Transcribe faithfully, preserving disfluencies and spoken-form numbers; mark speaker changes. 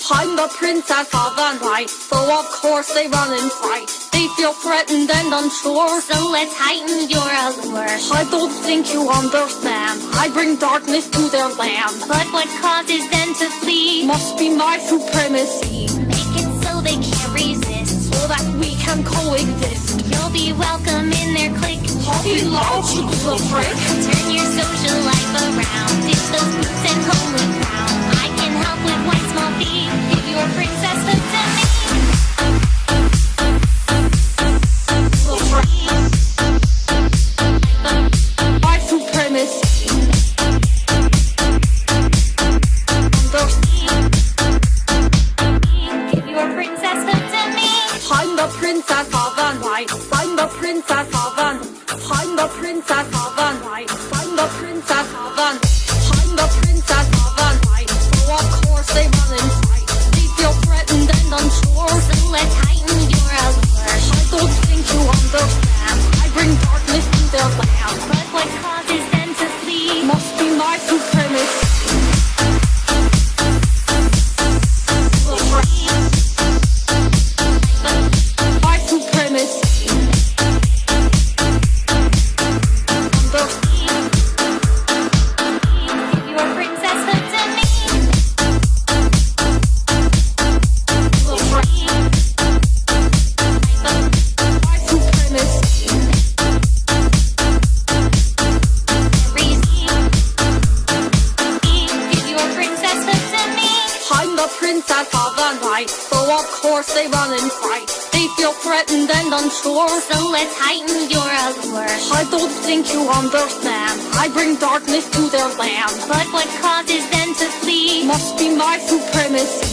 Speaker 1: I'm the princess of the night, so of course they run and fight. They feel threatened and unsure,
Speaker 2: so let's heighten your allure.
Speaker 1: I don't think you understand, I bring darkness to their land.
Speaker 2: But what causes them to flee
Speaker 1: must be my supremacy.
Speaker 2: Make it so they can't resist,
Speaker 1: so that we can coexist.
Speaker 2: You'll be welcome in their clique.
Speaker 1: I'll be loud, you little prick.
Speaker 2: Turn your social life around, ditch those boots and homely crown. I can help with one small fee, give your princesshood to me.
Speaker 1: My supremacy.
Speaker 2: Give your princesshood to me.
Speaker 1: I'm the princess of the night. I'm the princess of the night. I'm the princess of the night. I'm the princess of the night. I'm the princess of the night. So of course they run and fight. They feel threatened and unsure,
Speaker 2: so let's heighten your allure.
Speaker 1: I don't think you understand, I bring darkness to their land.
Speaker 2: But what causes them to flee
Speaker 1: must be my supremacy. My supremacy.
Speaker 2: Give your princesshood to me.
Speaker 1: My supremacy.
Speaker 2: Give your princesshood to me.
Speaker 1: I'm the princess of the night, so of course they run and fight. They feel threatened and unsure,
Speaker 2: so let's heighten your allure.
Speaker 1: I don't think you understand, I bring darkness to their land.
Speaker 2: But what causes them to flee
Speaker 1: must be my supremacy.